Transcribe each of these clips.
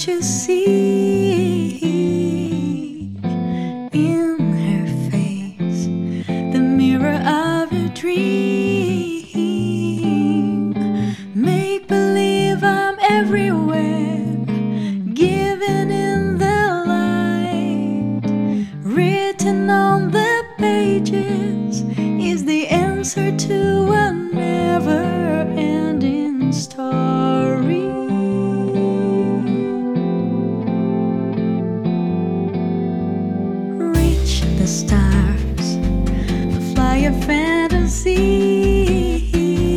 what you see in her face, the mirror of your dream. Make believe I'm everywhere, giving in the light. Written on the pages is the answer to a never-ending story. Reach the stars, fly a fantasy,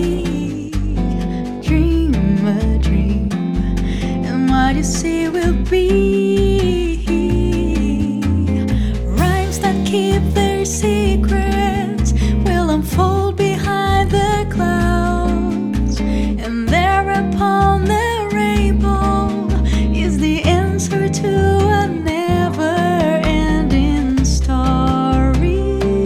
dream a dream, and what you see will be. Rhymes that keep their secrets will unfold behind the clouds, and there upon the rainbow is the answer to a never-ending story.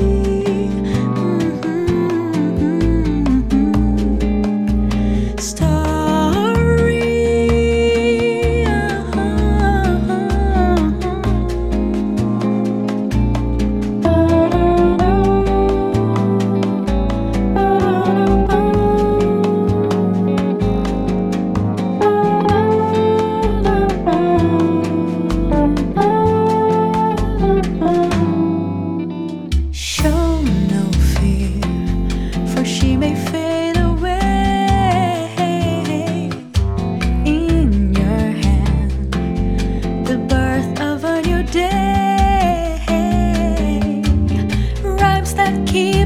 Show no fear, for she may fade away. In your hand, the birth of a new day. Rhymes that keep